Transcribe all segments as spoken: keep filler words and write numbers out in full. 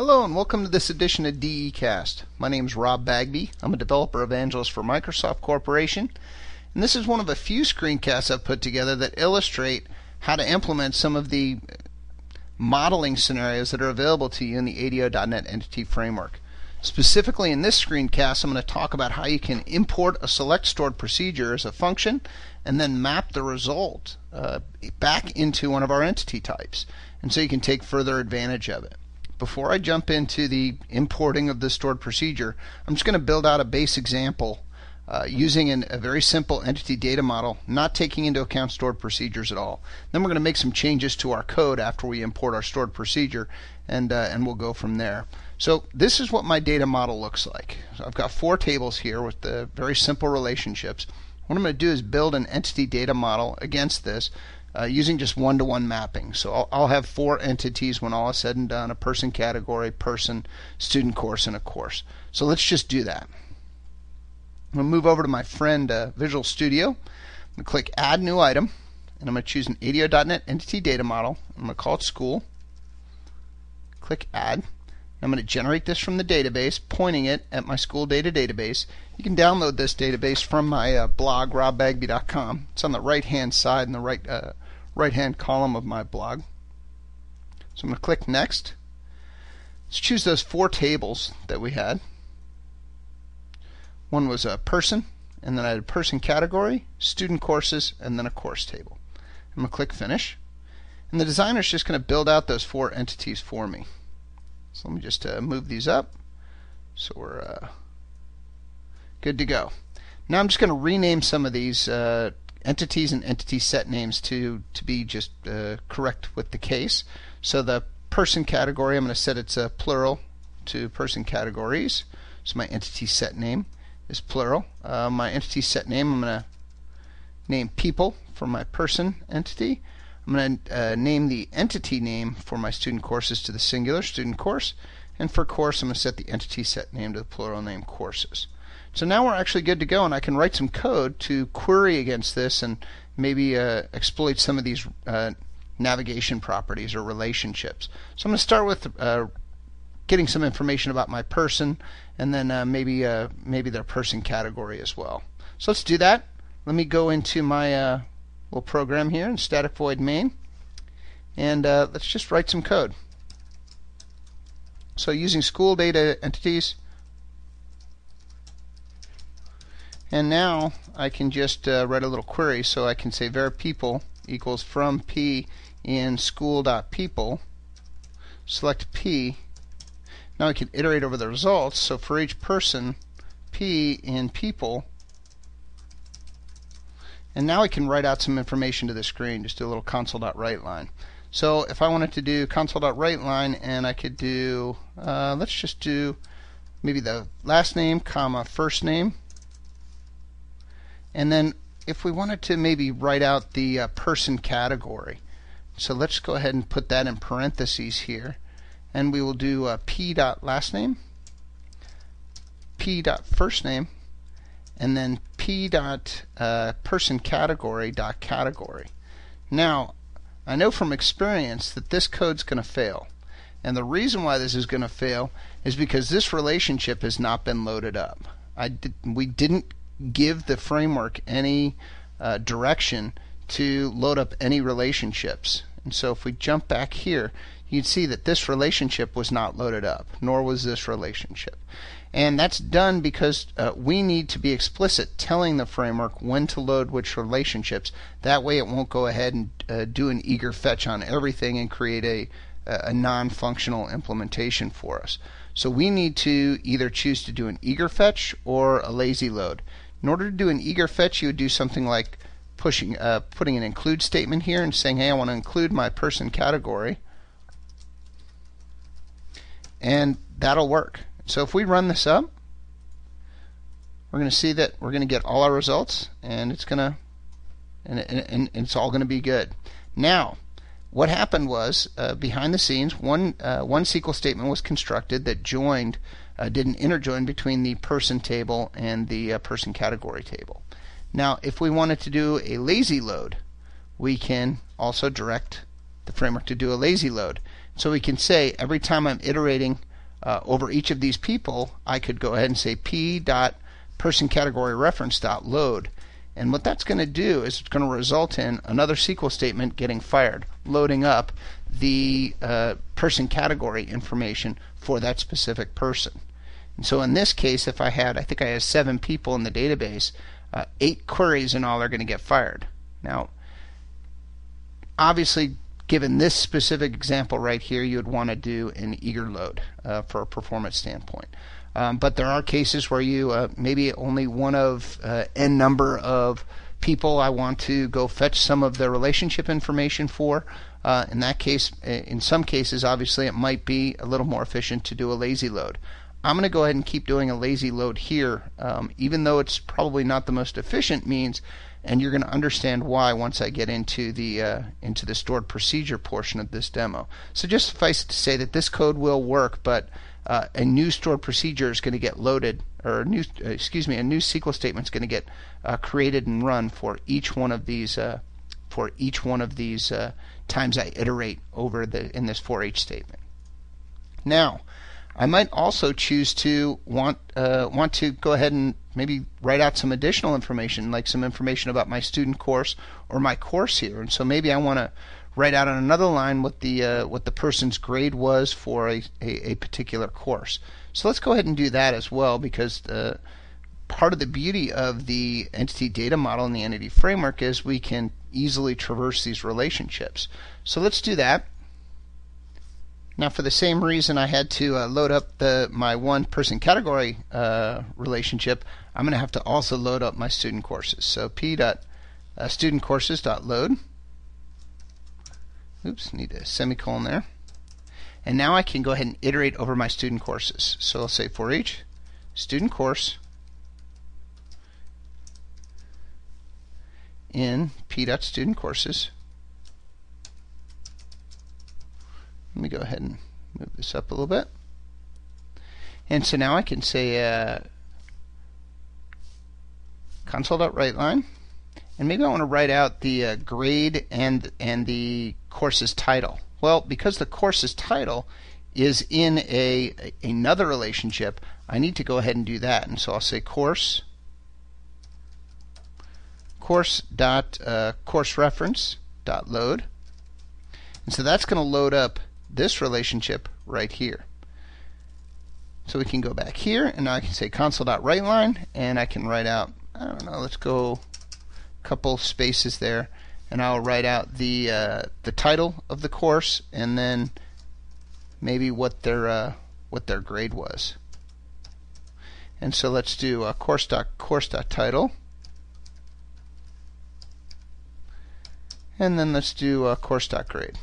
Hello and welcome to this edition of D E Cast. My name is Rob Bagby. I'm a developer evangelist for Microsoft Corporation, and this is one of a few screencasts I've put together that illustrate how to implement some of the modeling scenarios that are available to you in the A D O dot net Entity Framework. Specifically in this screencast, I'm going to talk about how you can import a select stored procedure as a function and then map the result uh, back into one of our entity types, and so you can take further advantage of it. Before I jump into the importing of the stored procedure, I'm just going to build out a base example uh, using an, a very simple entity data model, not taking into account stored procedures at all. Then we're going to make some changes to our code after we import our stored procedure, and uh, and we'll go from there. So this is what my data model looks like. So I've got four tables here with the very simple relationships. What I'm going to do is build an entity data model against this uh, using just one-to-one mapping. So I'll, I'll have four entities when all is said and done: a person category, person, student course, and a course. So let's just do that. I'm going to move over to my friend uh, Visual Studio. I'm going to click Add New Item, and I'm going to choose an A D O dot net Entity Data Model. I'm going to call it School. Click Add. I'm going to generate this from the database, pointing it at my school data database. You can download this database from my uh, blog, rob bagby dot com. It's on the right-hand side in the right uh, right-hand column of my blog. So I'm going to click Next. Let's choose those four tables that we had. One was a person, and then I had a person category, student courses, and then a course table. I'm going to click Finish. And the designer is just going to build out those four entities for me. So let me just uh, move these up so we're uh, good to go. Now I'm just going to rename some of these uh, entities and entity set names to, to be just uh, correct with the case. So the person category, I'm going to set its uh, plural to person categories. So my entity set name is plural. Uh, my entity set name, I'm going to name people for my person entity. I'm going to uh, name the entity name for my student courses to the singular, student course, and for course I'm going to set the entity set name to the plural name, courses. So now we're actually good to go, and I can write some code to query against this and maybe uh, exploit some of these uh, navigation properties or relationships. So I'm going to start with uh, getting some information about my person, and then uh, maybe uh, maybe their person category as well. So let's do that. Let me go into my uh, little program here in static void main, and uh, let's just write some code. So using school data entities, and now I can just uh, write a little query. So I can say var people equals from p in school.people, select p. Now I can iterate over the results. So for each person, p in people. And now I can write out some information to the screen, just do a little console.writeLine. So if I wanted to do console.writeLine, and I could do, uh, let's just do maybe the last name, comma, first name. And then if we wanted to maybe write out the uh, person category, so let's go ahead and put that in parentheses here. And we will do uh, p.lastname, p.firstname, and then p dot uh, person category dot category. Now I know from experience that this code's going to fail, and the reason why this is going to fail is because this relationship has not been loaded up. I did, we didn't give the framework any uh, direction to load up any relationships, and so if we jump back here, you'd see that this relationship was not loaded up, nor was this relationship. And that's done because uh, we need to be explicit telling the framework when to load which relationships. That way it won't go ahead and uh, do an eager fetch on everything and create a, a non-functional implementation for us. So we need to either choose to do an eager fetch or a lazy load. In order to do an eager fetch, you would do something like pushing, uh, putting an include statement here and saying, hey, I want to include my person category. And that'll work. So if we run this up, we're going to see that we're going to get all our results, and it's going to, and, and, and it's all going to be good. Now, what happened was uh, behind the scenes, one uh, one S Q L statement was constructed that joined, uh, did an inner join between the person table and the uh, person category table. Now, if we wanted to do a lazy load, we can also direct the framework to do a lazy load. So we can say every time I'm iterating uh, over each of these people, I could go ahead and say p.personcategoryReference.load. And what that's going to do is it's going to result in another S Q L statement getting fired, loading up the uh, person category information for that specific person. And so in this case, if I had, I think I had seven people in the database, uh, eight queries in all are going to get fired. Now, obviously, given this specific example right here, you would want to do an eager load uh, for a performance standpoint. Um, but there are cases where you uh, maybe only one of uh, n number of people I want to go fetch some of the relationship information for. Uh, in that case, in some cases, obviously, it might be a little more efficient to do a lazy load. I'm going to go ahead and keep doing a lazy load here, um, even though it's probably not the most efficient means, and you're going to understand why once I get into the uh, into the stored procedure portion of this demo. So just suffice it to say that this code will work, but uh, a new stored procedure is going to get loaded, or a new uh, excuse me, a new S Q L statement is going to get uh, created and run for each one of these uh, for each one of these uh, times I iterate over the in this for each statement. Now, I might also choose to want uh, want to go ahead and maybe write out some additional information, like some information about my student course or my course here. And so maybe I want to write out on another line what the uh, what the person's grade was for a, a, a particular course. So let's go ahead and do that as well, because the, part of the beauty of the entity data model and the entity framework is we can easily traverse these relationships. So let's do that. Now, for the same reason I had to uh, load up the my one person category uh, relationship, I'm going to have to also load up my student courses. So p dot student courses dot load. Oops, need a semicolon there. And now I can go ahead and iterate over my student courses. So I'll say for each student course in p dot student courses. Let me go ahead and move this up a little bit. And so now I can say uh, console.writeLine, and maybe I want to write out the uh, grade and and the course's title. Well, because the course's title is in a, a another relationship, I need to go ahead and do that. And so I'll say course course dot uh, course reference dot load, and so that's going to load up this relationship right here. So we can go back here, and now I can say console.writeLine, and I can write out, I don't know, let's go a couple spaces there, and I'll write out the uh, the title of the course, and then maybe what their uh, what their grade was. And so let's do uh, course.course.title, and then let's do uh, course.grade.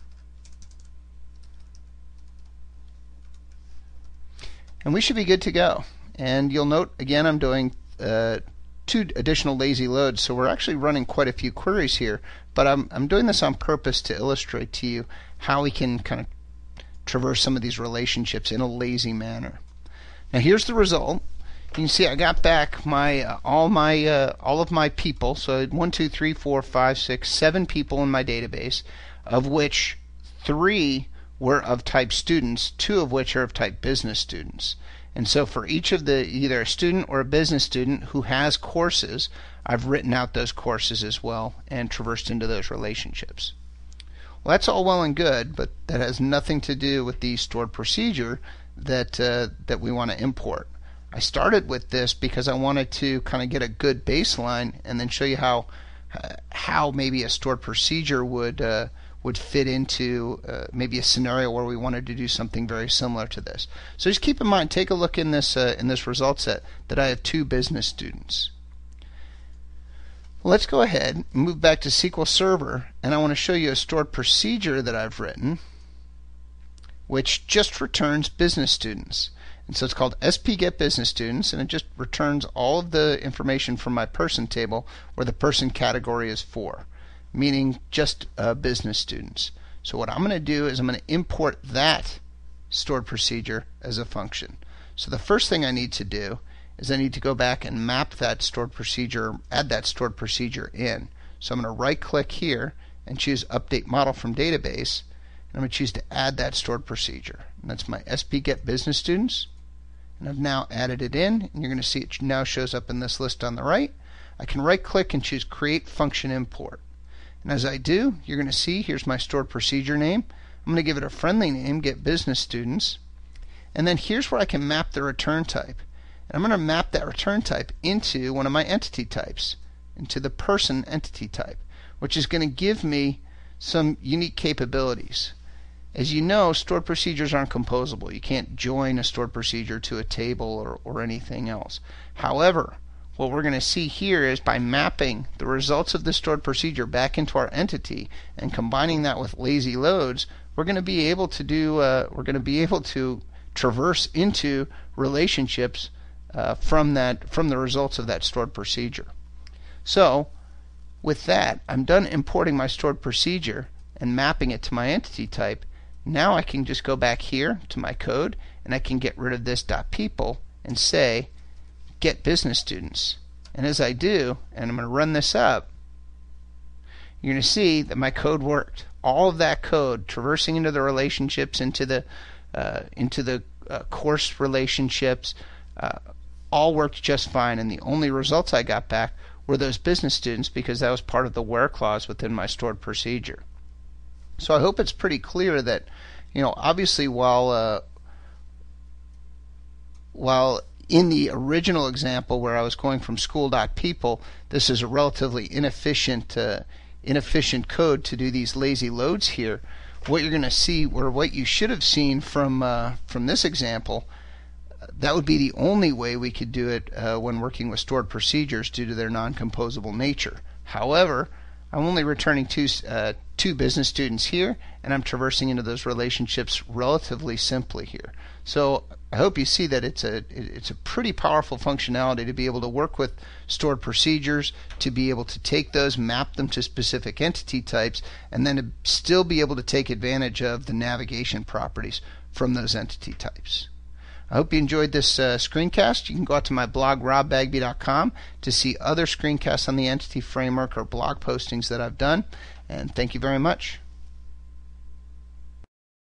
And we should be good to go. And you'll note, again, I'm doing uh, two additional lazy loads, so we're actually running quite a few queries here, but I'm, I'm doing this on purpose to illustrate to you how we can kind of traverse some of these relationships in a lazy manner. Now here's the result. You can see I got back my uh, all my uh, all of my people, so I had one, two, three, four, five, six, seven people in my database, of which three were of type students, two of which are of type business students. And so for each of the, either a student or a business student who has courses, I've written out those courses as well and traversed into those relationships. Well, that's all well and good, but that has nothing to do with the stored procedure that uh, that we want to import. I started with this because I wanted to kind of get a good baseline and then show you how uh, how maybe a stored procedure would uh, would fit into uh, maybe a scenario where we wanted to do something very similar to this. So just keep in mind, take a look in this uh, in this result set that I have two business students. Well, let's go ahead and move back to S Q L Server, and I want to show you a stored procedure that I've written which just returns business students. And so it's called spgetBusinessStudents, and it just returns all of the information from my person table where the person category is for, meaning just uh, business students. So what I'm going to do is I'm going to import that stored procedure as a function. So the first thing I need to do is I need to go back and map that stored procedure, add that stored procedure in. So I'm going to right click here and choose Update Model from Database, I'm going to choose to add that stored procedure. And that's my S P Get Business Students. And I've now added it in, and you're going to see it now shows up in this list on the right. I can right click and choose Create Function Import. And as I do, you're going to see here's my stored procedure name. I'm going to give it a friendly name, Get Business Students. And then here's where I can map the return type. And I'm going to map that return type into one of my entity types, into the person entity type, which is going to give me some unique capabilities. As you know, stored procedures aren't composable. You can't join a stored procedure to a table or, or anything else. However, what we're going to see here is by mapping the results of the stored procedure back into our entity and combining that with lazy loads, we're going to be able to do uh, we're going to be able to traverse into relationships uh, from that from the results of that stored procedure. So with that, I'm done importing my stored procedure and mapping it to my entity type. Now I can just go back here to my code and I can get rid of this .people and say Get Business Students. And as I do, and I'm going to run this up, you're going to see that my code worked. All of that code traversing into the relationships, into the uh, into the uh, course relationships, uh, all worked just fine. And the only results I got back were those business students, because that was part of the where clause within my stored procedure. So I hope it's pretty clear that, you know, obviously while uh, while in the original example where I was going from school.people, this is a relatively inefficient uh, inefficient code to do these lazy loads here. What you're going to see, or what you should have seen from uh, from this example, that would be the only way we could do it uh, when working with stored procedures due to their non-composable nature. However, I'm only returning two, uh, two business students here, and I'm traversing into those relationships relatively simply here. So I hope you see that it's a it's a pretty powerful functionality to be able to work with stored procedures, to be able to take those, map them to specific entity types, and then to still be able to take advantage of the navigation properties from those entity types. I hope you enjoyed this uh, screencast. You can go out to my blog, rob bagby dot com, to see other screencasts on the Entity Framework or blog postings that I've done. And thank you very much.